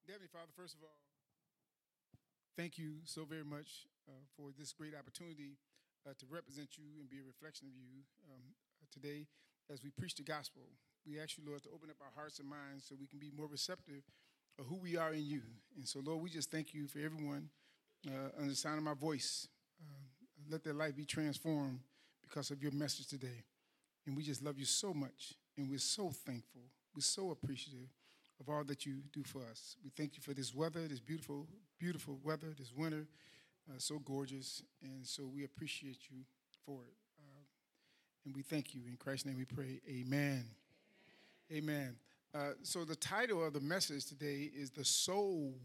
Heavenly Father, first of all, thank you so very much for this great opportunity to represent you and be a reflection of you today as we preach the gospel. We ask you, Lord, to open up our hearts and minds so we can be more receptive of who we are in you. And so, Lord, we just thank you for everyone under the sound of my voice. Let their life be transformed because of your message today. And we just love you so much, and we're so thankful. We're so appreciative of all that you do for us. We thank you for this weather, this beautiful, beautiful weather, this winter, so gorgeous, and so we appreciate you for it. And we thank you. In Christ's name we pray, amen. Amen. So the title of the message today is The Soul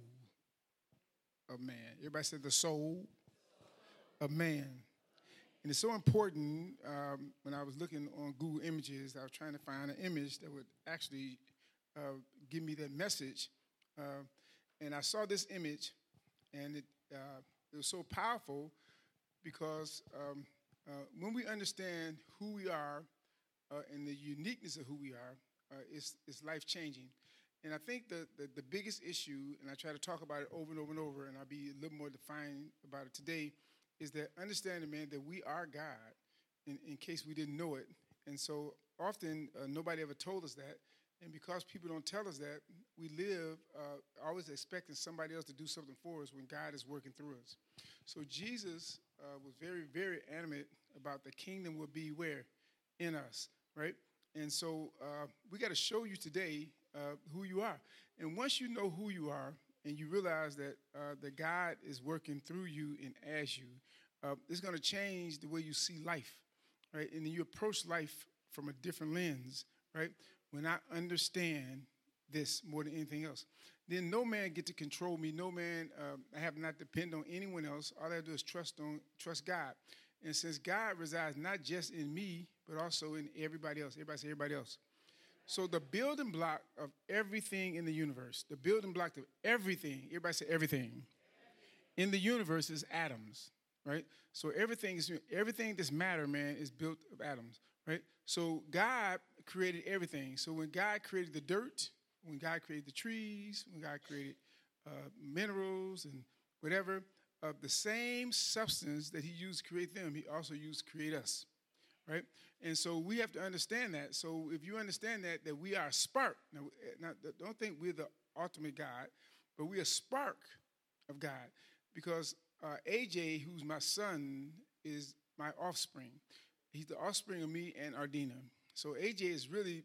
of Man. Everybody said the soul of man. And it's so important. When I was looking on Google Images, I was trying to find an image that would actually give me that message. And I saw this image, and it was so powerful because when we understand who we are and the uniqueness of who we are, it's life-changing. And I think the biggest issue, and I try to talk about it over and over and over, and I'll be a little more defined about it today, is that understanding, man, that we are God, in case we didn't know it. And so often nobody ever told us that. And because people don't tell us that, we live always expecting somebody else to do something for us when God is working through us. So Jesus was very, very animate about the kingdom will be where? In us, right? And so we got to show you today who you are. And once you know who you are and you realize that that God is working through you and as you, it's going to change the way you see life, right? And then you approach life from a different lens, right? When I understand this more than anything else, then no man get to control me. No man, I have not depend on anyone else. All I do is trust God. And since God resides not just in me, but also in everybody else. Everybody say everybody else. So the building block of everything in the universe, the building block of everything, everybody say everything, in the universe is atoms, right? So everything that's matter, man, is built of atoms, right? So God created everything. So when God created the dirt, when God created the trees, when God created minerals and whatever, of the same substance that he used to create them, he also used to create us, right? And so we have to understand that. So if you understand that we are a spark. Now, don't think we're the ultimate God, but we're a spark of God. Because AJ, who's my son, is my offspring. He's the offspring of me and Ardina. So AJ is really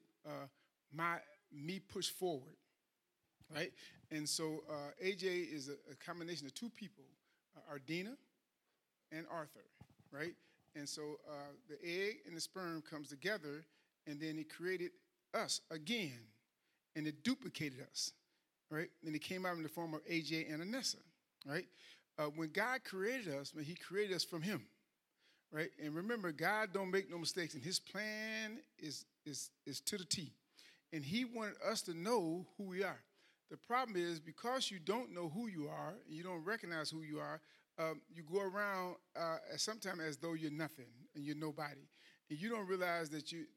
me pushed forward, right? And so AJ is a combination of two people, Ardina and Arthur, right? And so the egg and the sperm comes together, and then it created us again, and it duplicated us, right? And it came out in the form of AJ and Anessa, right? When God created us, he created us from him, right? And remember, God don't make no mistakes, and his plan is to the T. And he wanted us to know who we are. The problem is because you don't know who you are, and you don't recognize who you are, you go around sometimes as though you're nothing and you're nobody, and you don't realize that you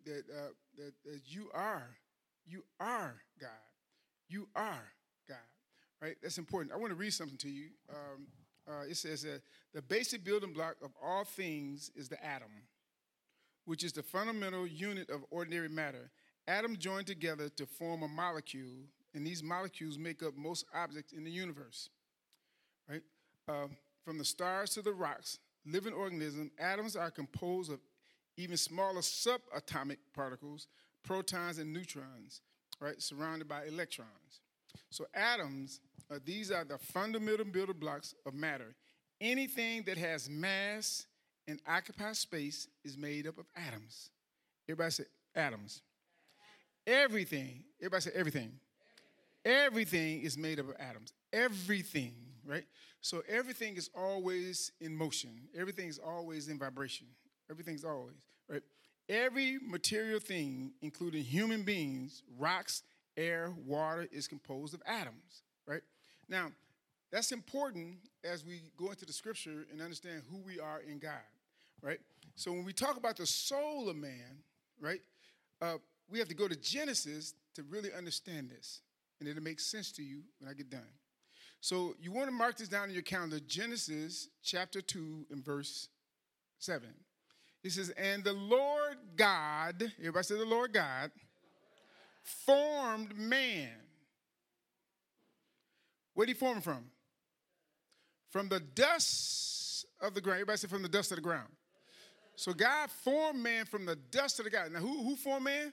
are God. You are God, right? That's important. I want to read something to you. It says that the basic building block of all things is the atom, which is the fundamental unit of ordinary matter. Atoms join together to form a molecule, and these molecules make up most objects in the universe, right? From the stars to the rocks, living organisms, atoms are composed of even smaller subatomic particles, protons and neutrons, right, surrounded by electrons. So atoms, these are the fundamental building blocks of matter. Anything that has mass and occupies space is made up of atoms. Everybody say atoms. Everything, everybody say everything. Everything is made up of atoms. Everything, right? So everything is always in motion. Everything is always in vibration. Everything's always, right? Every material thing, including human beings, rocks, air, water, is composed of atoms, right? Now, that's important as we go into the scripture and understand who we are in God, right? So when we talk about the soul of man, right, we have to go to Genesis to really understand this. and it'll make sense to you when I get done. So you want to mark this down in your calendar, Genesis chapter 2 and verse 7. It says, and the Lord God, everybody say the Lord God, formed man. Where did he form him from? From the dust of the ground. Everybody say from the dust of the ground. So God formed man from the dust of the ground. Now who formed man?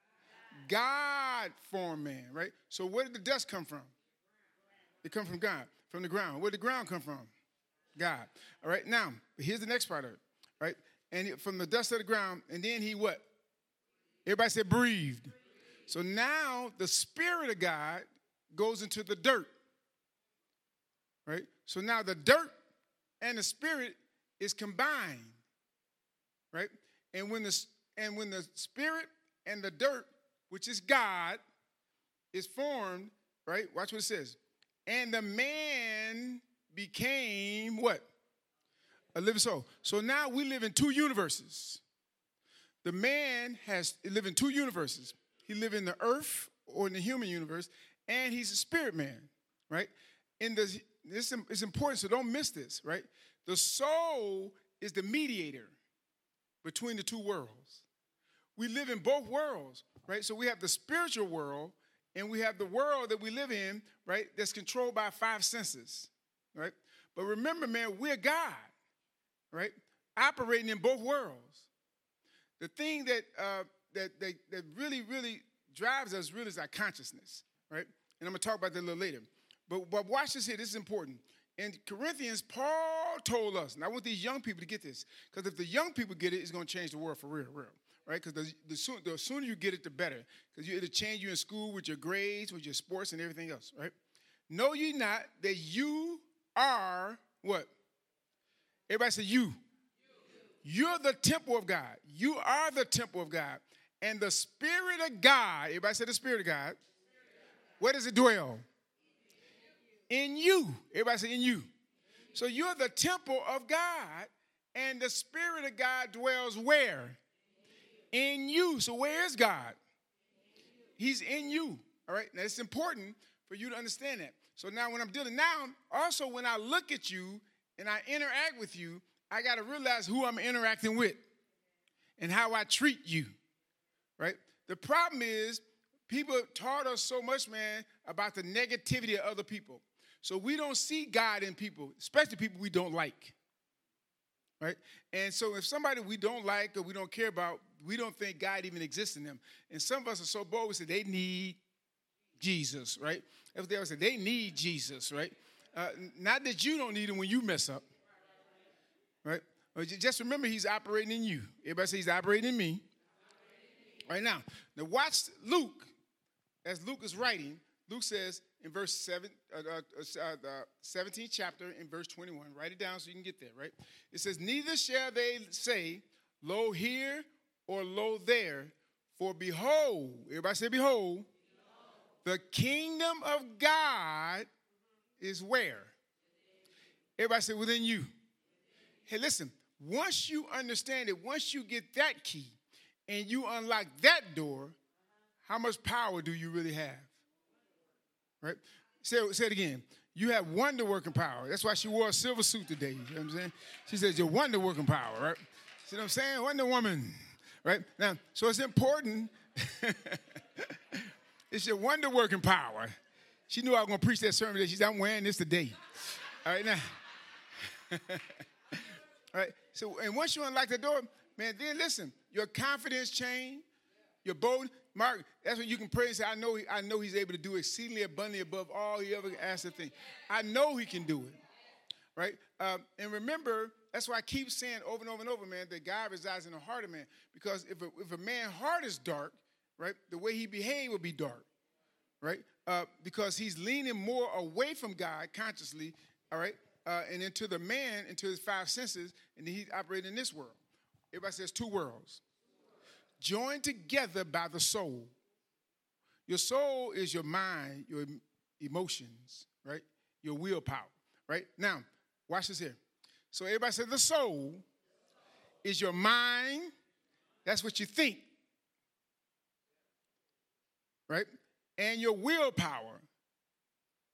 God formed man, right? So where did the dust come from? It come from God, from the ground. Where did the ground come from? God. All right, now, here's the next part of it, right? And from the dust of the ground, and then he what? Everybody said breathed. So now the Spirit of God goes into the dirt, right? So now the dirt and the Spirit is combined, right? And when the Spirit and the dirt, which is God, is formed, right? Watch what it says. And the man became what? A living soul. So now we live in two universes. The man live in two universes. He live in the earth or in the human universe, and he's a spirit man, right? This is important, so don't miss this, right? The soul is the mediator between the two worlds. We live in both worlds, right? So we have the spiritual world, and we have the world that we live in, right, that's controlled by 5 senses, right? But remember, man, we're God, right, operating in both worlds. The thing that really, really drives us really is our consciousness, right? And I'm going to talk about that a little later. But watch this here. This is important. In Corinthians, Paul told us, and I want these young people to get this, because if the young people get it, it's going to change the world for real, right? Because the sooner you get it, the better. Because it'll change you in school with your grades, with your sports, and everything else, right? Know ye not that you are what? Everybody say you. You're the temple of God. You are the temple of God. And the Spirit of God, everybody say the Spirit of God. Where does it dwell? In you. Everybody say in you. So you're the temple of God, and the Spirit of God dwells where? In you. So where is God? He's in you. All right. Now it's important for you to understand that. So now when I'm dealing now, also when I look at you and I interact with you, I got to realize who I'm interacting with and how I treat you. Right? The problem is people taught us so much, man, about the negativity of other people. So we don't see God in people, especially people we don't like. Right? And so if somebody we don't like or we don't care about, we don't think God even exists in them. And some of us are so bold, we say they need Jesus, right? If they ever say they need Jesus, right? Not that you don't need him when you mess up, right? Just remember he's operating in you. Everybody say he's operating in me. Right now watch Luke, as Luke is writing. Luke says in verse 17th chapter in verse 21, write it down so you can get there, right? It says, neither shall they say, lo here or lo there, for behold, everybody say behold, the kingdom of God is where? Everybody say within you. Hey, listen, once you understand it, once you get that key and you unlock that door, how much power do you really have? Right? Say it again. You have wonder-working power. That's why she wore a silver suit today. You know what I'm saying? She says you're wonder-working power, right? See what I'm saying? Wonder Woman. Right? Now, so it's important. It's your wonder-working power. She knew I was going to preach that sermon today. She said, I'm wearing this today. All right, now. All right. So, and once you unlock the door, man, then listen, your confidence change, your bold. Mark, that's when you can pray and say, I know he's able to do exceedingly abundantly above all he ever asked to think. I know he can do it, right? And remember, that's why I keep saying over and over and over, man, that God resides in the heart of man. Because if a man's heart is dark, right, the way he behaves will be dark, right? Because he's leaning more away from God consciously, all right, and into the man, into his 5 senses, and then he's operating in this world. Everybody says 2 worlds. Joined together by the soul. Your soul is your mind, your emotions, right? Your willpower, right? Now, watch this here. So everybody says the soul is your mind. That's what you think, right? And your willpower.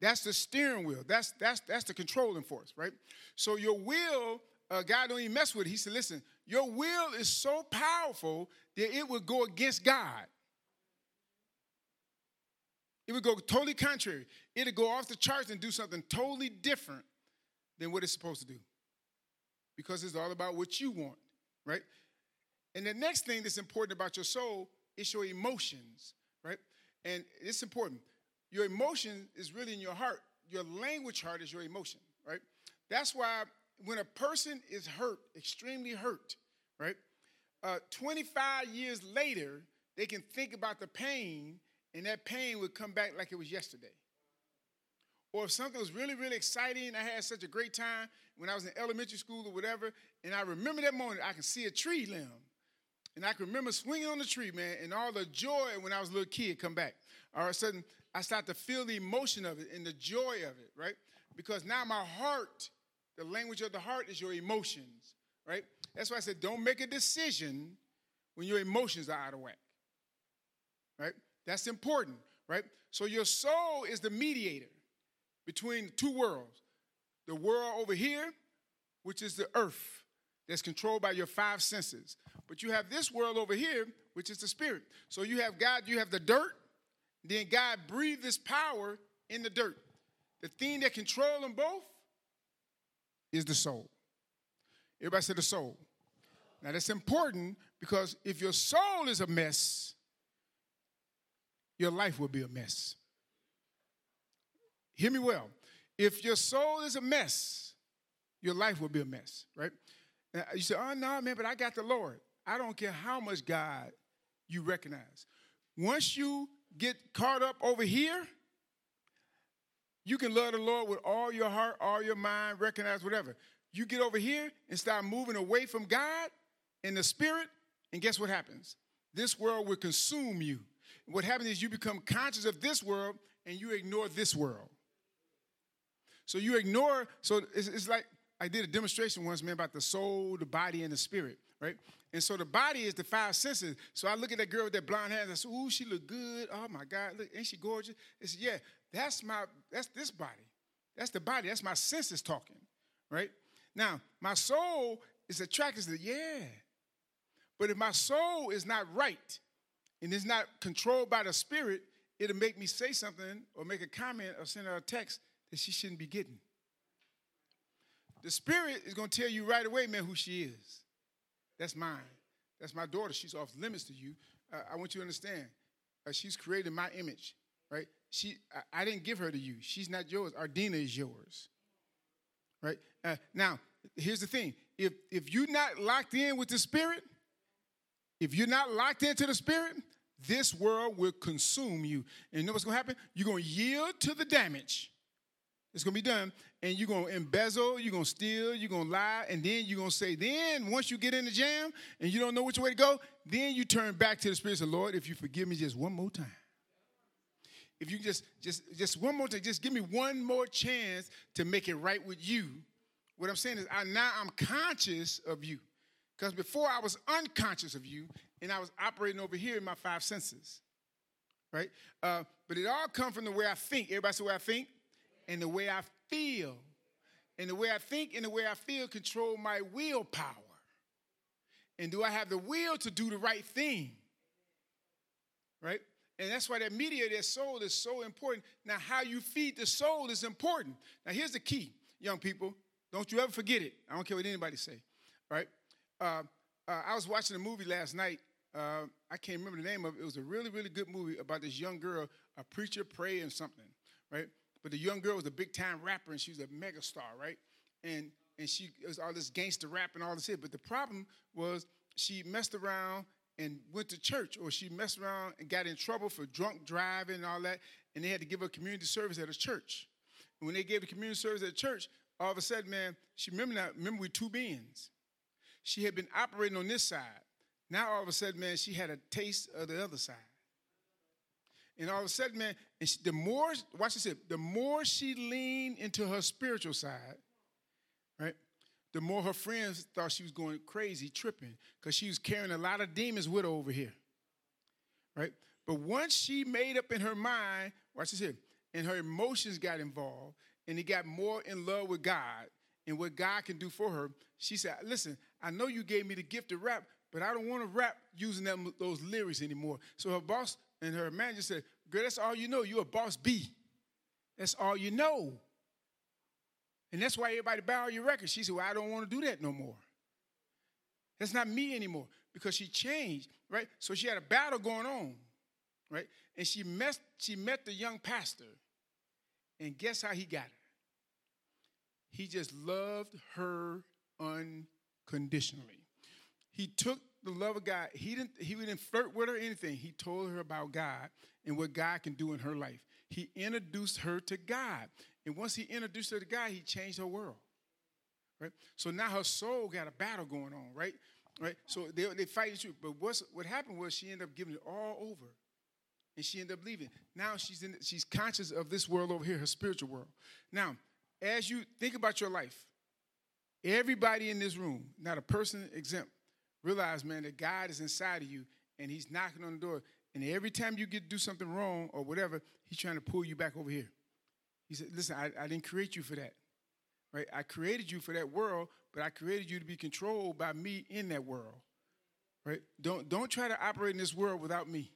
That's the steering wheel. That's the controlling force, right? So your will, God don't even mess with it. He said, listen, your will is so powerful that it would go against God. It would go totally contrary. It would go off the charts and do something totally different than what it's supposed to do. Because it's all about what you want, right? And the next thing that's important about your soul is your emotions, right? And it's important. Your emotion is really in your heart. Your language heart is your emotion, right? That's why when a person is hurt, extremely hurt, right? 25 years later, they can think about the pain, and that pain would come back like it was yesterday. Or if something was really, really exciting, I had such a great time when I was in elementary school or whatever, and I remember that moment, I can see a tree limb. And I can remember swinging on the tree, man, and all the joy when I was a little kid come back. All of a sudden, I start to feel the emotion of it and the joy of it, right? Because now my heart, the language of the heart is your emotions, right? That's why I said don't make a decision when your emotions are out of whack, right? That's important, right? So your soul is the mediator between the two worlds. The world over here, which is the earth, that's controlled by your five senses. But you have this world over here, which is the spirit. So you have God, you have the dirt, then God breathed this power in the dirt. The thing that controls them both is the soul. Everybody say the soul. Now that's important because if your soul is a mess, your life will be a mess. Hear me well. If your soul is a mess, your life will be a mess, right? Now, you say, oh, no, man, but I got the Lord. I don't care how much God you recognize. Once you get caught up over here, you can love the Lord with all your heart, all your mind, recognize whatever. You get over here and start moving away from God in the spirit, and guess what happens? This world will consume you. What happens is you become conscious of this world and you ignore this world. So you ignore, so it's like, I did a demonstration once, man, about the soul, the body, and the spirit, right? And so the body is the five senses. So I look at that girl with that blonde hair and I say, ooh, she look good. Oh, my God, look, ain't she gorgeous? I said, yeah, that's this body. That's the body. That's my senses talking, right? Now, my soul is attracted to, yeah. But if my soul is not right and is not controlled by the spirit, it'll make me say something or make a comment or send her a text that she shouldn't be getting. The spirit is going to tell you right away, man, who she is. That's mine. That's my daughter. She's off limits to you. I want you to understand. She's created my image, right? I didn't give her to you. She's not yours. Ardina is yours, right? Now, here's the thing. If you're not locked in with the spirit, if you're not locked into the spirit, this world will consume you. And you know what's going to happen? You're going to yield to the damage. It's going to be done, and you're going to embezzle, you're going to steal, you're going to lie, and then you're going to say, then once you get in the jam and you don't know which way to go, then you turn back to the Spirit and say, Lord, if you forgive me just one more time. If you just one more time, just give me one more chance to make it right with you. What I'm saying is now I'm conscious of you. Because before I was unconscious of you, and I was operating over here in my five senses, right? But it all comes from the way I think. Everybody say the way I think? And the way I feel. And the way I think and the way I feel control my willpower. And do I have the will to do the right thing? Right? And that's why that mediator, that soul, is so important. Now, how you feed the soul is important. Now, here's the key, young people. Don't you ever forget it. I don't care what anybody say. Right? I was watching a movie last night. I can't remember the name of it. It was a really, really good movie about this young girl, a preacher praying something. Right? But the young girl was a big-time rapper, and she was a mega star, right? And she was all this gangster rap and all this shit. But the problem was she messed around and went to church, or she messed around and got in trouble for drunk driving and all that, and they had to give her community service at a church. And when they gave the community service at a church, all of a sudden, man, remember we two beings. She had been operating on this side. Now, all of a sudden, man, she had a taste of the other side. And all of a sudden, man, the more she leaned into her spiritual side, right, the more her friends thought she was going crazy, tripping, because she was carrying a lot of demons with her over here, right? But once she made up in her mind, watch this here, and her emotions got involved, and he got more in love with God and what God can do for her, she said, listen, I know you gave me the gift to rap, but I don't want to rap using those lyrics anymore. So her boss and her manager said, girl, that's all you know. You're a boss B. That's all you know. And that's why everybody borrow your records. She said, well, I don't want to do that no more. That's not me anymore, because she changed, right? So she had a battle going on, right? And she met the young pastor, and guess how he got her? He just loved her unconditionally. He took the love of God. He didn't flirt with her or anything. He told her about God and what God can do in her life. He introduced her to God. And once he introduced her to God, he changed her world. Right? So now her soul got a battle going on, right? Right? So they fight each other. But what happened was she ended up giving it all over. And she ended up leaving. Now she's conscious of this world over here, her spiritual world. Now, as you think about your life, everybody in this room, not a person exempt, realize, man, that God is inside of you, and he's knocking on the door. And every time you do something wrong or whatever, he's trying to pull you back over here. He said, listen, I didn't create you for that. Right? I created you for that world, but I created you to be controlled by me in that world. Right? Don't try to operate in this world without me.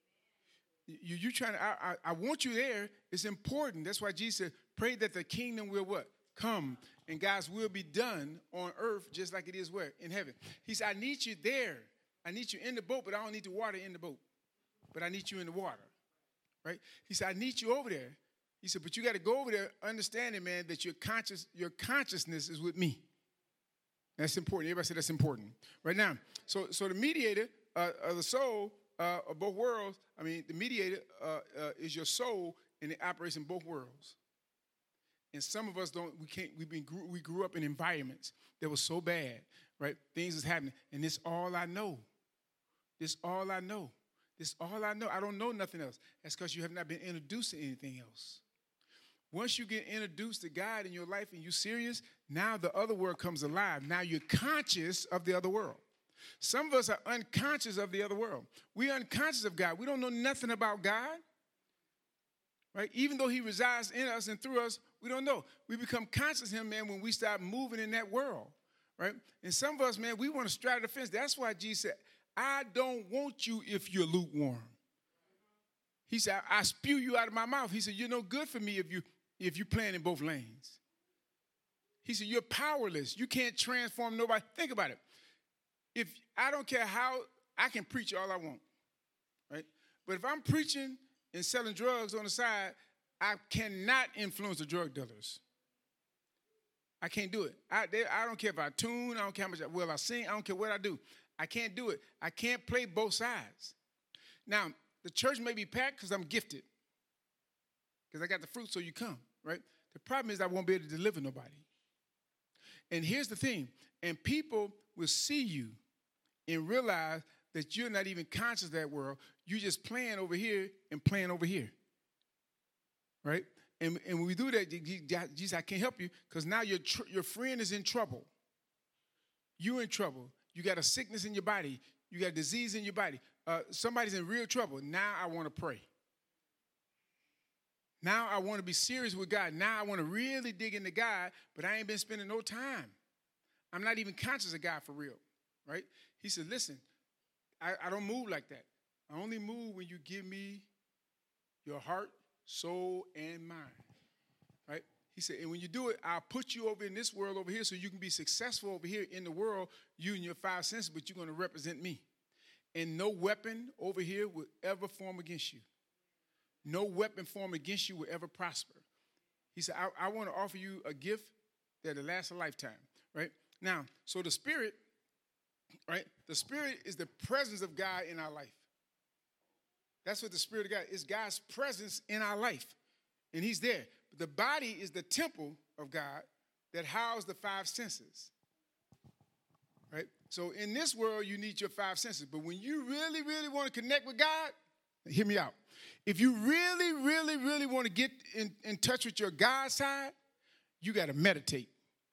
You trying to, I want you there. It's important. That's why Jesus said, pray that the kingdom will what? Come, and God's will be done on earth just like it is where? In heaven. He said, I need you there. I need you in the boat, but I don't need the water in the boat. But I need you in the water. Right? He said, I need you over there. He said, but you got to go over there understanding, man, that your consciousness is with me. That's important. Everybody said that's important. Right now, so the mediator of the soul of both worlds, the mediator is your soul, and it operates in both worlds. And some of us we grew up in environments that were so bad, right? Things is happening, and this all I know. This all I know. This all I know. I don't know nothing else. That's because you have not been introduced to anything else. Once you get introduced to God in your life and you're serious, now the other world comes alive. Now you're conscious of the other world. Some of us are unconscious of the other world. We're unconscious of God. We don't know nothing about God. Right? Even though he resides in us and through us, we don't know. We become conscious of him, man, when we start moving in that world. Right? And some of us, man, we want to straddle the fence. That's why Jesus said, I don't want you if you're lukewarm. He said, I spew you out of my mouth. He said, you're no good for me if you're playing in both lanes. He said, you're powerless. You can't transform nobody. Think about it. If I don't care how, I can preach all I want. Right? But if I'm preaching and selling drugs on the side, I cannot influence the drug dealers. I can't do it. I don't care if I tune. I don't care how much I sing. I don't care what I do. I can't do it. I can't play both sides. Now, the church may be packed because I'm gifted. Because I got the fruit, so you come, right? The problem is I won't be able to deliver nobody. And here's the thing. And people will see you and realize that you're not even conscious of that world. You're just playing over here and playing over here. Right? And when we do that, Jesus, I can't help you because now your friend is in trouble. You're in trouble. You got a sickness in your body. You got a disease in your body. Somebody's in real trouble. Now I want to pray. Now I want to be serious with God. Now I want to really dig into God, but I ain't been spending no time. I'm not even conscious of God for real, right? He said, listen, I don't move like that. I only move when you give me your heart, soul, and mind, right? He said, and when you do it, I'll put you over in this world over here so you can be successful over here in the world, you and your five senses, but you're going to represent me. And no weapon over here will ever form against you. No weapon formed against you will ever prosper. He said, I want to offer you a gift that'll last a lifetime, right? Now, so the Spirit, right? The Spirit is the presence of God in our life. That's what the Spirit of God is. God's presence in our life. And he's there. But the body is the temple of God that houses the five senses. Right? So in this world, you need your five senses. But when you really, really want to connect with God, hear me out. If you really, really, really want to get in touch with your God side, you got to meditate.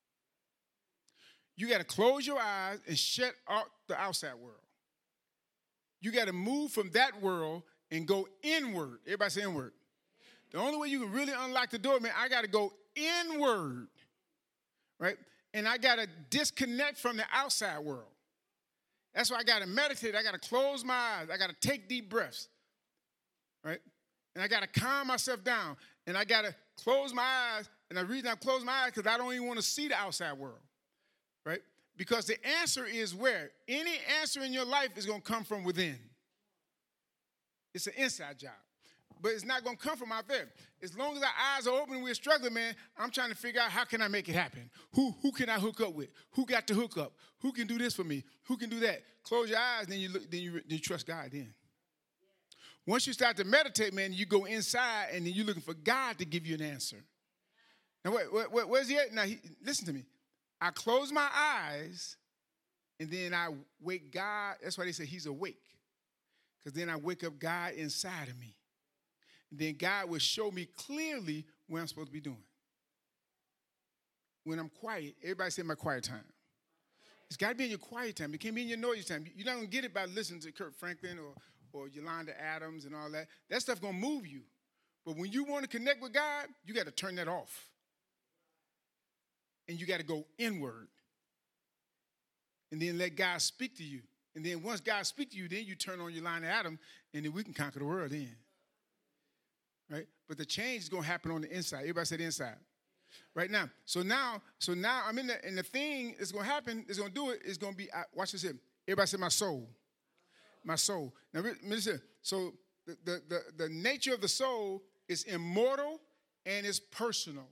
You got to close your eyes and shut out the outside world. You got to move from that world and go inward. Everybody say inward. The only way you can really unlock the door, man, I got to go inward, right? And I got to disconnect from the outside world. That's why I got to meditate. I got to close my eyes. I got to take deep breaths, right? And I got to calm myself down. And I got to close my eyes. And the reason I close my eyes because I don't even want to see the outside world, right? Because the answer is where? Any answer in your life is going to come from within. It's an inside job. But it's not going to come from out there. As long as our eyes are open and we're struggling, man, I'm trying to figure out how can I make it happen? Who can I hook up with? Who got to hook up? Who can do this for me? Who can do that? Close your eyes, then you trust God then. Once you start to meditate, man, you go inside and then you're looking for God to give you an answer. Now, where's he at? Now, listen to me. I close my eyes and then I wake God. That's why they say he's awake. Because then I wake up God inside of me. And then God will show me clearly what I'm supposed to be doing. When I'm quiet, everybody say my quiet time. It's got to be in your quiet time. It can't be in your noisy time. You're not going to get it by listening to Kirk Franklin or Yolanda Adams and all that. That stuff going to move you. But when you want to connect with God, you got to turn that off. And you got to go inward. And then let God speak to you. And then once God speaks to you, then you turn on Yolanda Adams, and then we can conquer the world then. Right? But the change is going to happen on the inside. Everybody say the inside. Right now. So now I'm in there, and the thing that's going to happen, is going to do it, is going to be, watch this here. Everybody say my soul. My soul. Now, listen. So the nature of the soul is immortal and it's personal.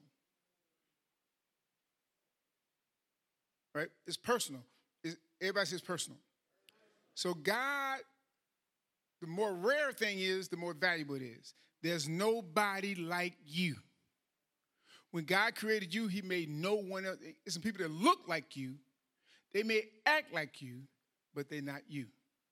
Right? It's personal. Everybody says personal. So God, the more rare thing is, the more valuable it is. There's nobody like you. When God created you, he made no one else. There's some people that look like you. They may act like you, but they're not you.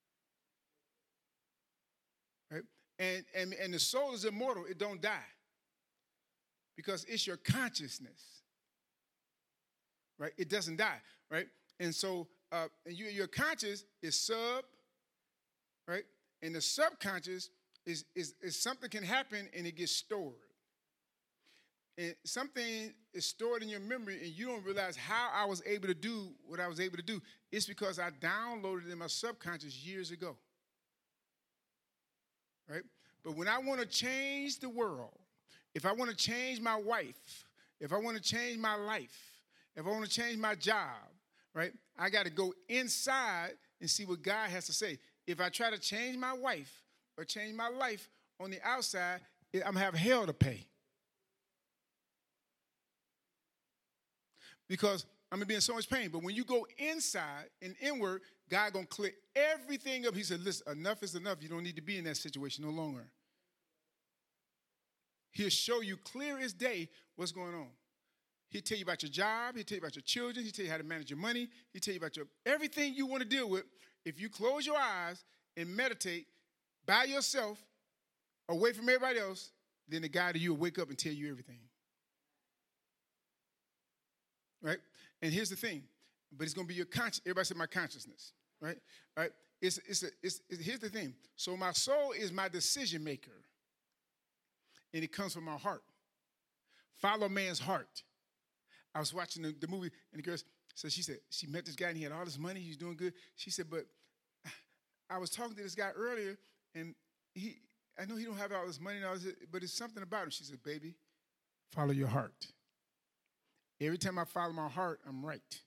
Right? And the soul is immortal. It don't die. Because it's your consciousness. Right? It doesn't die. Right? And so and your conscious is sub, right? And the subconscious is something can happen and it gets stored. And something is stored in your memory and you don't realize how I was able to do what I was able to do. It's because I downloaded it in my subconscious years ago. Right? But when I want to change the world, if I want to change my wife, if I want to change my life, if I want to change my job, right? I got to go inside and see what God has to say. If I try to change my wife or change my life on the outside, I'm going to have hell to pay. Because I'm going to be in so much pain. But when you go inside and inward, God going to clear everything up. He said, listen, enough is enough. You don't need to be in that situation no longer. He'll show you clear as day what's going on. He'll tell you about your job. He'll tell you about your children. He'll tell you how to manage your money. He'll tell you about everything you want to deal with. If you close your eyes and meditate by yourself, away from everybody else, then the God of you will wake up and tell you everything. Right? And here's the thing. But it's going to be your conscience. Everybody say my consciousness. Right? Right? Here's the thing. So my soul is my decision maker. And it comes from my heart. Follow man's heart. I was watching the movie, and the girl said, she met this guy, and he had all this money. He was doing good. She said, but I was talking to this guy earlier, and I know he don't have all this money, and all this, but it's something about him. She said, baby, follow your heart. Every time I follow my heart, I'm right.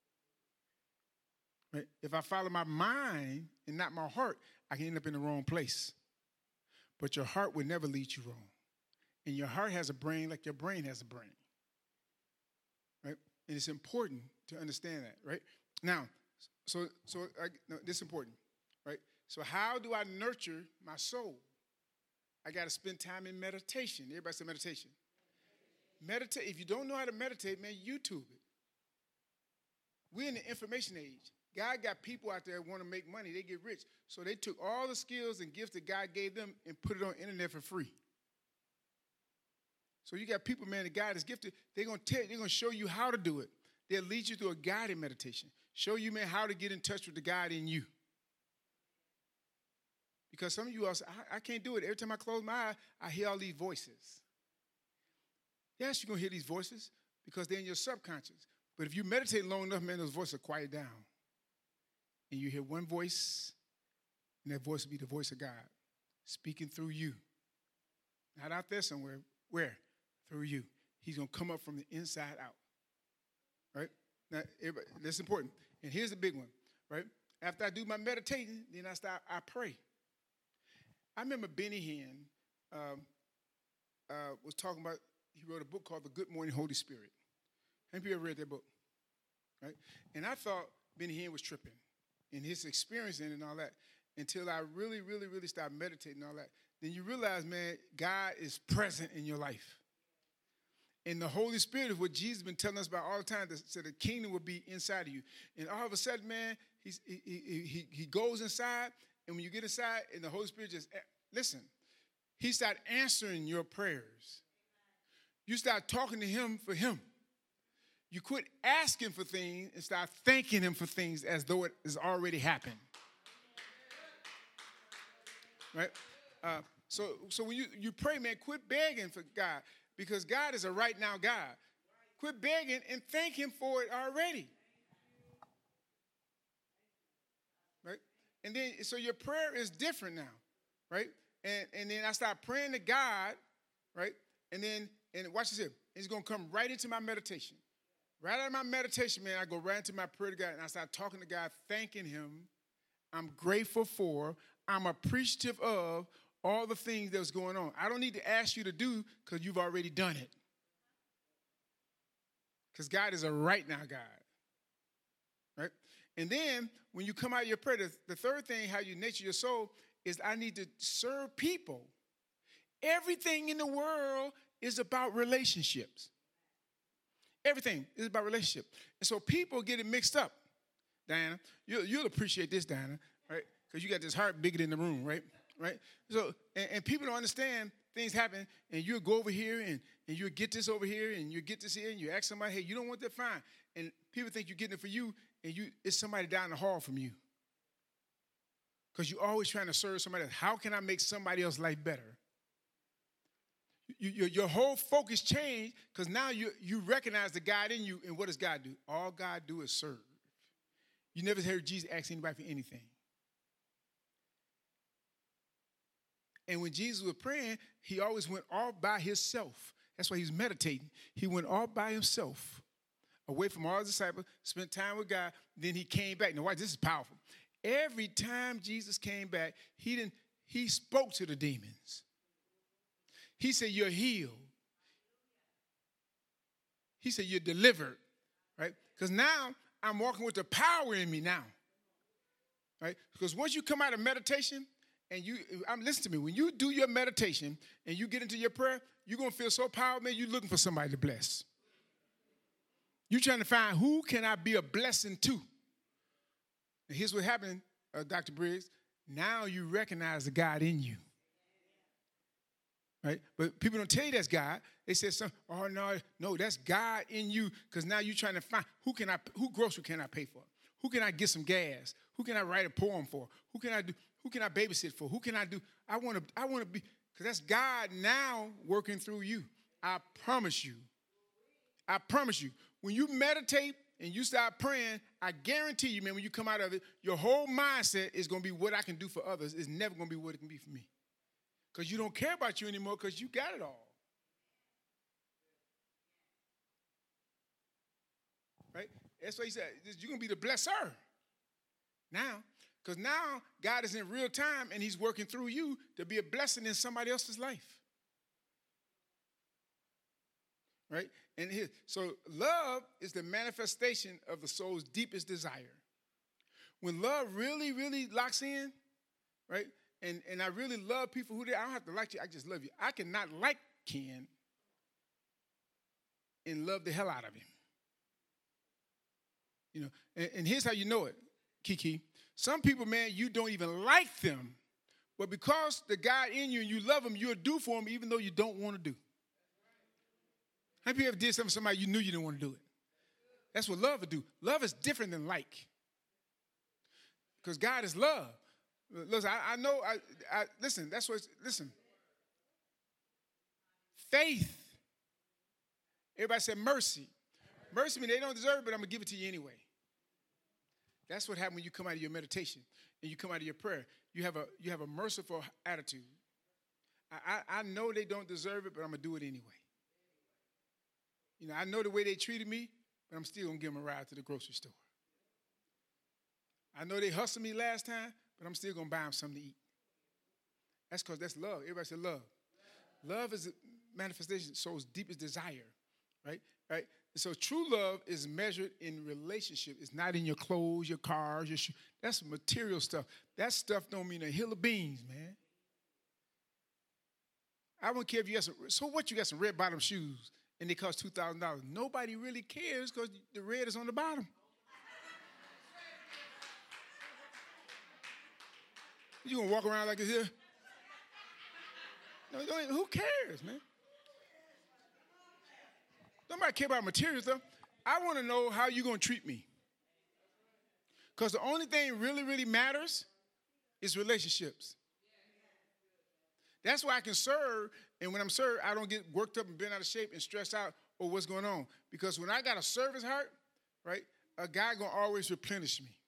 Right? If I follow my mind and not my heart, I can end up in the wrong place. But your heart will never lead you wrong. And your heart has a brain like your brain has a brain. Right? And it's important to understand that, right? Now, so this is important, right? So how do I nurture my soul? I got to spend time in meditation. Everybody say meditation. Meditate. If you don't know how to meditate, man, YouTube it. We're in the information age. God got people out there that want to make money. They get rich. So they took all the skills and gifts that God gave them and put it on the internet for free. So you got people, man, that God is gifted. They're going to show you how to do it. They'll lead you through a guided meditation. Show you, man, how to get in touch with the God in you. Because some of you all say, I can't do it. Every time I close my eye, I hear all these voices. Yes, you're going to hear these voices because they're in your subconscious. But if you meditate long enough, man, those voices will quiet down. And you hear one voice, and that voice will be the voice of God speaking through you. Not out there somewhere. Where? Through you. He's going to come up from the inside out. Right? Now, that's important. And here's the big one. Right? After I do my meditating, then I pray. I remember Benny Hinn was talking about, he wrote a book called The Good Morning Holy Spirit. Have you ever read that book? Right? And I thought Benny Hinn was tripping in his experience in it and all that until I really, really, really started meditating and all that. Then you realize, man, God is present in your life. And the Holy Spirit is what Jesus has been telling us about all the time, so the kingdom will be inside of you. And all of a sudden, man, he goes inside, and when you get inside, and the Holy Spirit just, listen, he started answering your prayers. You start talking to him for him. You quit asking for things and start thanking him for things as though it has already happened. Right? So when you pray, man, quit begging for God, because God is a right now God. Quit begging and thank him for it already. Right? And then, so your prayer is different now. Right? And then I start praying to God. Right? And watch this here. It's going to come right into my meditation. Right out of my meditation, man, I go right into my prayer to God, and I start talking to God, thanking him. I'm grateful for, I'm appreciative of all the things that was going on. I don't need to ask you to do because you've already done it. Because God is a right now God. Right? And then when you come out of your prayer, the third thing, how you nature your soul, is I need to serve people. Everything in the world is about relationships. Everything is about relationship. And so people get it mixed up. Diana, you'll appreciate this, Diana, right? Because you got this heart bigger than the room, right? Right? So, and people don't understand things happen, and you'll go over here, and you'll get this over here, and you get this here, and you ask somebody, hey, you don't want that, fine. And people think you're getting it for you, and it's somebody down the hall from you. Because you're always trying to serve somebody else. How can I make somebody else's life better? Your whole focus changed because now you recognize the God in you, and what does God do? All God do is serve. You never heard Jesus ask anybody for anything. And when Jesus was praying, he always went all by himself. That's why he was meditating. He went all by himself, away from all his disciples, spent time with God, then he came back. Now watch, this is powerful. Every time Jesus came back, he spoke to the demons. He said, you're healed. He said, you're delivered, right? Because now I'm walking with the power in me now, right? Because once you come out of meditation and listen to me, when you do your meditation and you get into your prayer, you're going to feel so powerful, man, you're looking for somebody to bless. You're trying to find who can I be a blessing to. And here's what happened, Dr. Briggs. Now you recognize the God in you. Right? But people don't tell you that's God. They say oh, no, that's God in you, because now you're trying to find who grocery can I pay for? Who can I get some gas? Who can I write a poem for? Who can I babysit for? Who can I do? I want to be, because that's God now working through you. I promise you. When you meditate and you start praying, I guarantee you, man, when you come out of it, your whole mindset is going to be what I can do for others. It's never going to be what it can be for me. Because you don't care about you anymore because you got it all. Right? That's why he said, you're going to be the blesser. Now, because now God is in real time and he's working through you to be a blessing in somebody else's life. Right? And so love is the manifestation of the soul's deepest desire. When love really, really locks in, right? And I really love people who I don't have to like you. I just love you. I cannot like Ken and love the hell out of him. You know, and here's how you know it, Kiki. Some people, man, you don't even like them, but because the God in you and you love them, you'll do for them even though you don't want to do. How many of you ever did something for somebody you knew you didn't want to do it? That's what love would do. Love is different than like. Because God is love. Listen, I know, listen, that's what, listen. Faith Everybody said mercy. Mercy means they don't deserve it, but I'm going to give it to you anyway. That's what happens when you come out of your meditation and you come out of your prayer. You have a merciful attitude. I know they don't deserve it, but I'm going to do it anyway. I know the way they treated me, but I'm still going to give them a ride to the grocery store. I know they hustled me last time, but I'm still going to buy them something to eat. That's because that's love. Everybody say love. Love is a manifestation, soul's deepest desire, right? Right? And so true love is measured in relationship. It's not in your clothes, your cars, your shoes. That's material stuff. That stuff don't mean a hill of beans, man. I don't care if you got you got some red bottom shoes and they cost $2,000. Nobody really cares because the red is on the bottom. You gonna walk around like it's here? No, who cares, man? Nobody care about material stuff. I want to know how you're going to treat me. Because the only thing really, really matters is relationships. That's why I can serve, and when I'm served, I don't get worked up and bent out of shape and stressed out over what's going on. Because when I got a service heart, right, a guy going to always replenish me.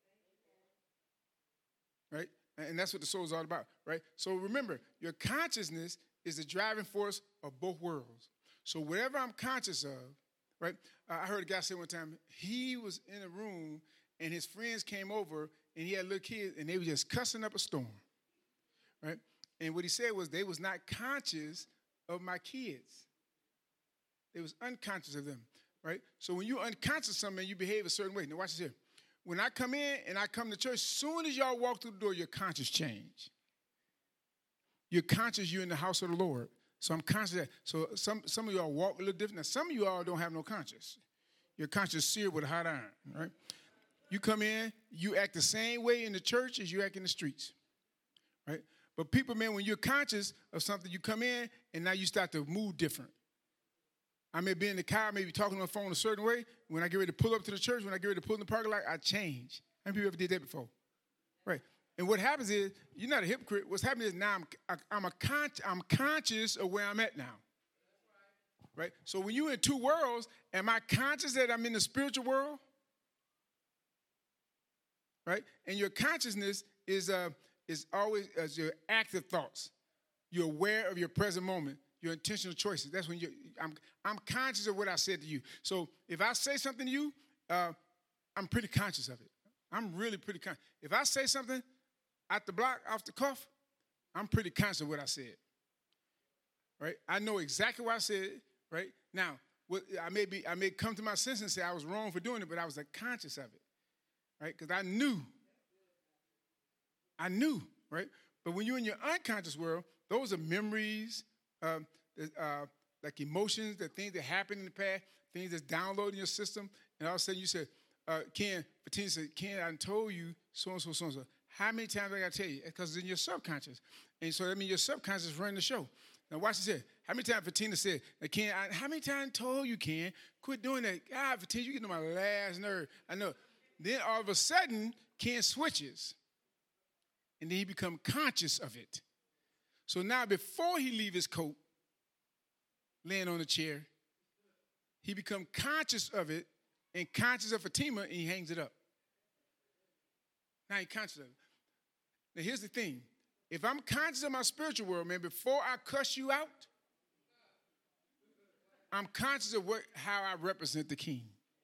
Right? And that's what the soul is all about, right? So remember, your consciousness is the driving force of both worlds. So whatever I'm conscious of, right? I heard a guy say one time, he was in a room and his friends came over and he had little kids and they were just cussing up a storm, right? And what he said was they was not conscious of my kids. They was unconscious of them, right? So when you're unconscious of something, you behave a certain way. Now watch this here. When I come in and I come to church, soon as y'all walk through the door, your conscience change. You're conscious you're in the house of the Lord. So I'm conscious of that. So some of y'all walk a little different. Now, some of y'all don't have no conscience. Your conscience seared with a hot iron, right? You come in, you act the same way in the church as you act in the streets, right? But people, man, when you're conscious of something, you come in and now you start to move different. I may be in the car, maybe talking on the phone a certain way. When I get ready to pull up to the church, when I get ready to pull in the parking lot, I change. How many people ever did that before? Right. And what happens is, you're not a hypocrite. What's happening is now I'm conscious of where I'm at now. Right? So when you're in two worlds, am I conscious that I'm in the spiritual world? Right? And your consciousness is always your active thoughts. You're aware of your present moment. Your intentional choices. That's when I'm conscious of what I said to you. So if I say something to you, I'm pretty conscious of it. I'm really pretty conscious. If I say something out the block, off the cuff, I'm pretty conscious of what I said. Right? I know exactly what I said. Right? Now, I may come to my senses and say I was wrong for doing it, but I was conscious of it. Right? Because I knew. Right? But when you're in your unconscious world, those are memories. Like emotions, the things that happened in the past, things that's downloaded in your system, and all of a sudden you said, Fatina said, Ken, I told you so-and-so, so-and-so. How many times I got to tell you? Because it's in your subconscious. And so that means your subconscious running the show. Now watch this here. How many times Fatina said, Ken, how many times I told you, Ken, quit doing that. God, Fatina, you get on my last nerve. I know. Then all of a sudden, Ken switches. And then he becomes conscious of it. So now before he leave his coat, laying on the chair, he become conscious of it and conscious of Fatima, and he hangs it up. Now he's conscious of it. Now here's the thing. If I'm conscious of my spiritual world, man, before I cuss you out, I'm conscious of how I represent the king.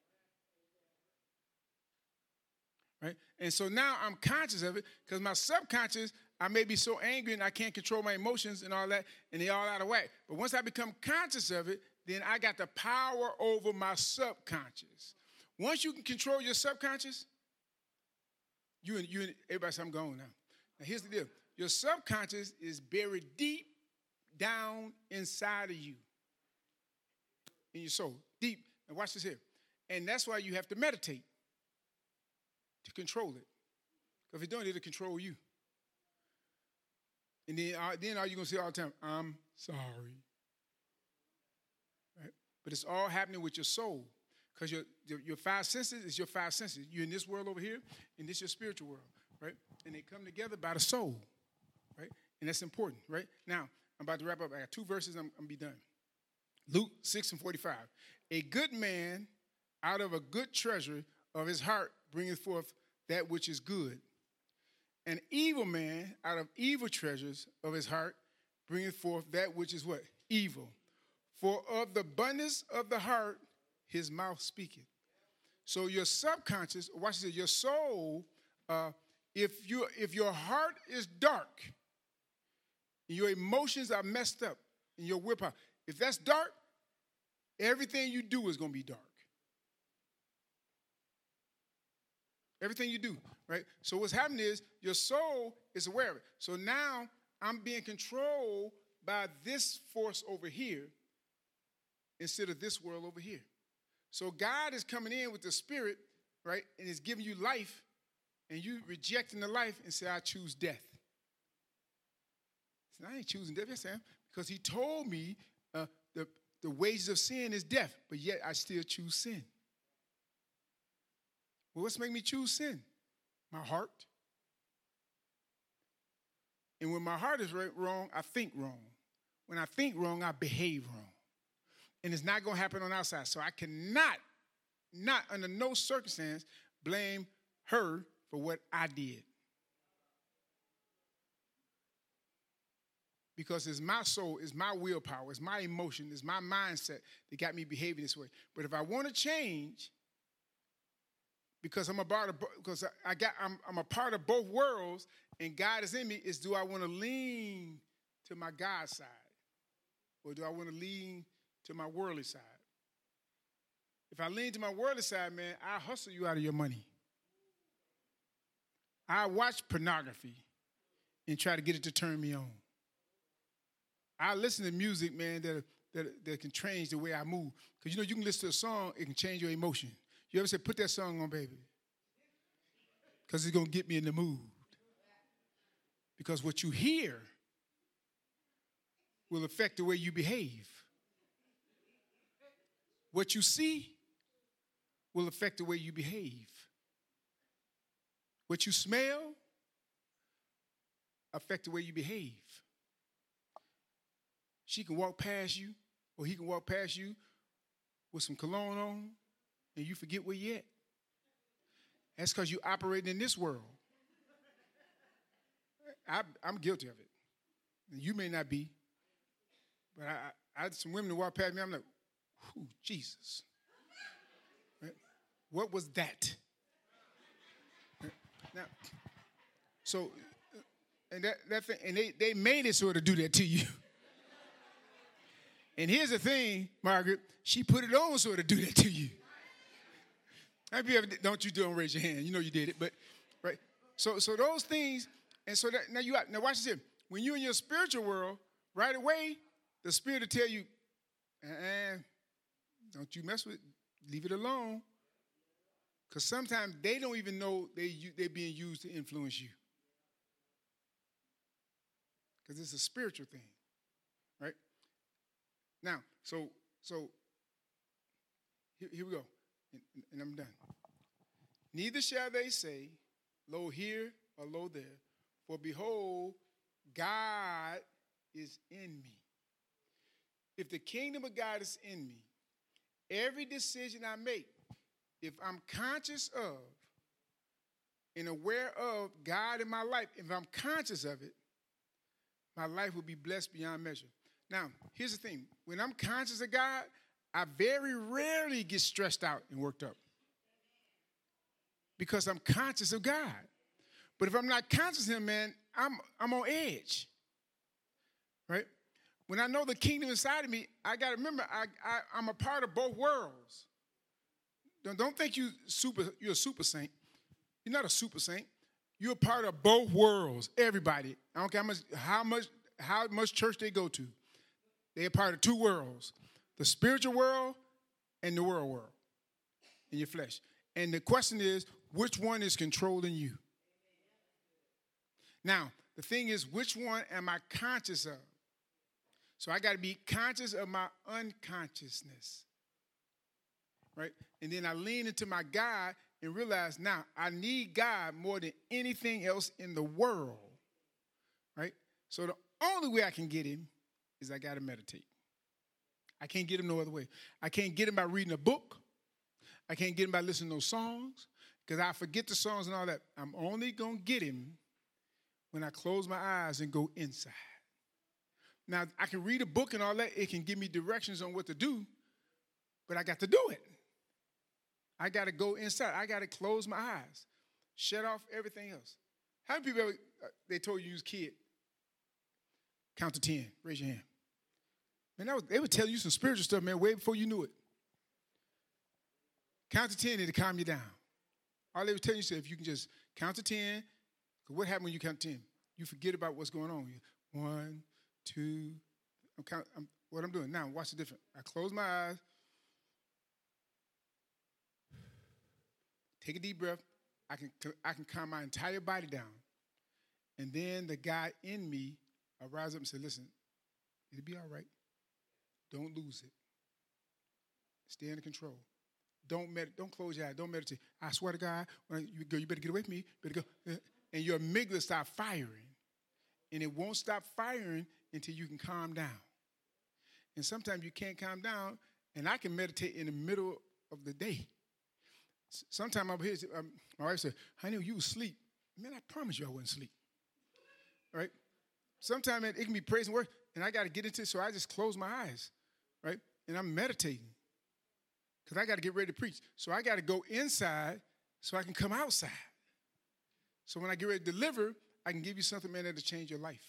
Right? And so now I'm conscious of it because my subconscious, I may be so angry and I can't control my emotions and all that, and they're all out of whack. But once I become conscious of it, then I got the power over my subconscious. Once you can control your subconscious, everybody say, I'm gone now. Now, here's the deal. Your subconscious is buried deep down inside of you, in your soul, deep. And watch this here. And that's why you have to meditate to control it. Because if you don't, it'll control you. And then all you're going to say all the time, I'm sorry. Right? But it's all happening with your soul. Because your five senses is your five senses. You're in this world over here, and this is your spiritual world. Right? And they come together by the soul. Right? And that's important. Right? Now, I'm about to wrap up. I got 2 verses. I'm going to be done. Luke 6:45. A good man out of a good treasure of his heart bringeth forth that which is good. An evil man out of evil treasures of his heart bringeth forth that which is what? Evil. For of the abundance of the heart his mouth speaketh. So your subconscious, watch this, your soul, if your heart is dark, and your emotions are messed up, and your willpower, if that's dark, everything you do is going to be dark. Everything you do, right? So what's happening is your soul is aware of it. So now I'm being controlled by this force over here instead of this world over here. So God is coming in with the Spirit, right, and is giving you life, and you rejecting the life and say, I choose death. So I ain't choosing death, yes I am, because he told me the wages of sin is death, but yet I still choose sin. Well, what's making me choose sin? My heart. And when my heart is wrong, I think wrong. When I think wrong, I behave wrong. And it's not going to happen on the outside. So I cannot, not under no circumstance, blame her for what I did. Because it's my soul, it's my willpower, it's my emotion, it's my mindset that got me behaving this way. But if I want to change, because I'm a part of both worlds, and God is in me, is do I want to lean to my God side, or do I want to lean to my worldly side? If I lean to my worldly side, man, I hustle you out of your money. I watch pornography and try to get it to turn me on. I listen to music, man, that can change the way I move. Because, you can listen to a song, it can change your emotion. You ever say, put that song on, baby? Because it's going to get me in the mood. Because what you hear will affect the way you behave. What you see will affect the way you behave. What you smell affect the way you behave. She can walk past you, or he can walk past you with some cologne on, and you forget where you at. That's because you're operating in this world. I'm guilty of it. You may not be, but I had some women that walk past me. I'm like, ooh, Jesus. Right? What was that? Right? Now, so, and that thing, and they made it sort of do that to you. And here's the thing, Margaret, she put it on sort of do that to you. Have you ever, don't raise your hand. You know you did it, but, right? So those things, and so that, now watch this here. When you're in your spiritual world, right away, the Spirit will tell you, don't you mess with it. Leave it alone. Because sometimes they don't even know they're being used to influence you. Because it's a spiritual thing, right? Now, so here we go, and I'm done. Neither shall they say, lo here or lo there, for behold, God is in me. If the kingdom of God is in me, every decision I make, if I'm conscious of and aware of God in my life, if I'm conscious of it, my life will be blessed beyond measure. Now, here's the thing. When I'm conscious of God, I very rarely get stressed out and worked up because I'm conscious of God. But if I'm not conscious of him, man, I'm on edge, right? When I know the kingdom inside of me, I got to remember I'm a part of both worlds. Don't think you're a super saint. You're not a super saint. You're a part of both worlds. Everybody. I don't care how much church they go to. They're part of two worlds, the spiritual world and the world in your flesh. And the question is, which one is controlling you? Now, the thing is, which one am I conscious of? So I got to be conscious of my unconsciousness, right? And then I lean into my God and realize now I need God more than anything else in the world, right? So the only way I can get him is I got to meditate. I can't get him no other way. I can't get him by reading a book. I can't get him by listening to those songs because I forget the songs and all that. I'm only going to get him when I close my eyes and go inside. Now, I can read a book and all that. It can give me directions on what to do, but I got to do it. I got to go inside. I got to close my eyes, shut off everything else. How many people ever, they told you as a kid, count to 10, raise your hand. Man, they would tell you some spiritual stuff, man, way before you knew it. Count to 10, it'll calm you down. All they would tell you is if you can just count to 10, because what happens when you count to 10? You forget about what's going on. 1, 2, what I'm doing now, watch the difference. I close my eyes, take a deep breath. I can calm my entire body down. And then the guy in me, I rise up and say, listen, it'll be all right. Don't lose it. Stay under control. Don't close your eyes. Don't meditate. I swear to God, you better get away from me. Better go. And your amygdala start firing. And it won't stop firing until you can calm down. And sometimes you can't calm down, and I can meditate in the middle of the day. Sometimes my wife said, honey, you was asleep. Man, I promise you I wasn't asleep. Right? Sometimes it can be praise and work, and I got to get into it, so I just close my eyes, right? And I'm meditating because I got to get ready to preach. So I got to go inside so I can come outside. So when I get ready to deliver, I can give you something, man, that'll change your life.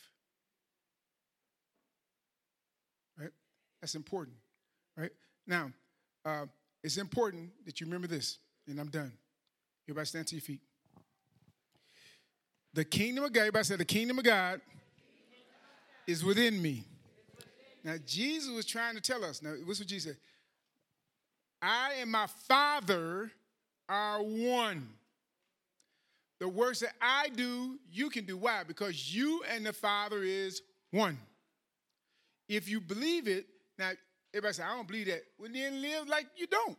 Right? That's important, right? Now, it's important that you remember this, and I'm done. Everybody stand to your feet. The kingdom of God, everybody said, the kingdom of God is within me. Now, Jesus was trying to tell us. Now, what's what Jesus said? I and my Father are one. The works that I do, you can do. Why? Because you and the Father is one. If you believe it, now, everybody say, I don't believe that. Well, then live like you don't.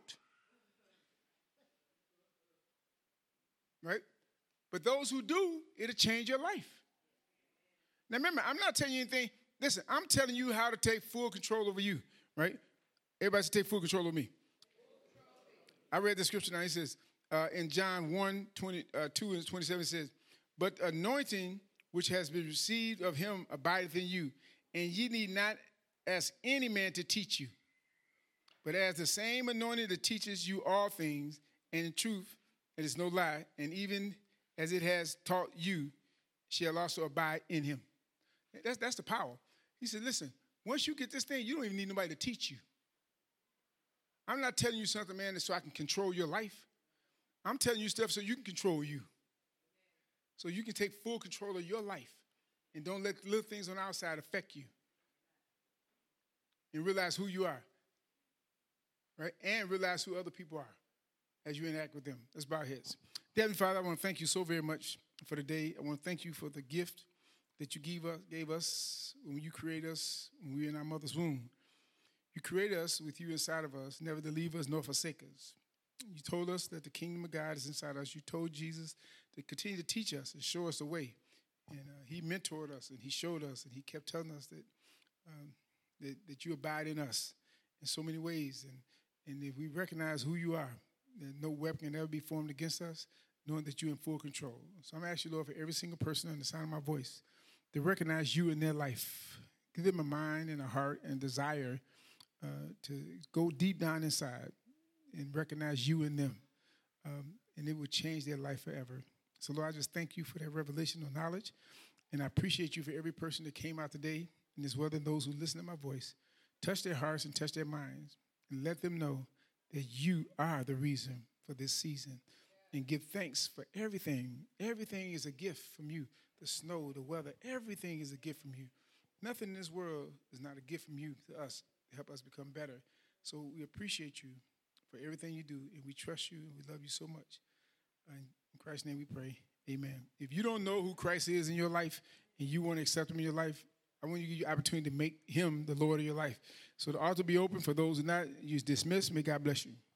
Right? But those who do, it'll change your life. Now, remember, I'm not telling you anything. Listen, I'm telling you how to take full control over you, right? Everybody should take full control over me. I read the scripture now. It says, in John 1:22 and 27, it says, but anointing which has been received of him abideth in you, and ye need not ask any man to teach you. But as the same anointing that teaches you all things, and in truth, it is no lie, and even as it has taught you, shall also abide in him. That's the power. He said, listen, once you get this thing, you don't even need nobody to teach you. I'm not telling you something, man, so I can control your life. I'm telling you stuff so you can control you. So you can take full control of your life and don't let little things on the outside affect you. And realize who you are, right? And realize who other people are as you interact with them. Let's bow our heads. Heavenly Father, I want to thank you so very much for the day. I want to thank you for the gift that you gave us when you created us when we were in our mother's womb. You created us with you inside of us, never to leave us nor forsake us. You told us that the kingdom of God is inside us. You told Jesus to continue to teach us and show us the way. And he mentored us, and he showed us, and he kept telling us that you abide in us in so many ways. And if we recognize who you are, then no weapon can ever be formed against us, knowing that you're in full control. So I'm asking you, Lord, for every single person on the sound of my voice to recognize you in their life. Give them a mind and a heart and desire to go deep down inside and recognize you in them. And it will change their life forever. So, Lord, I just thank you for that revelation of knowledge. And I appreciate you for every person that came out today, and as well as those who listen to my voice. Touch their hearts and touch their minds, and let them know that you are the reason for this season. And give thanks for everything. Everything is a gift from you. The snow, the weather, everything is a gift from you. Nothing in this world is not a gift from you to us to help us become better. So we appreciate you for everything you do, and we trust you, and we love you so much. In Christ's name we pray, amen. If you don't know who Christ is in your life and you want to accept him in your life, I want you to give you the opportunity to make him the Lord of your life. So the altar will be open for those who are not. You dismiss. May God bless you.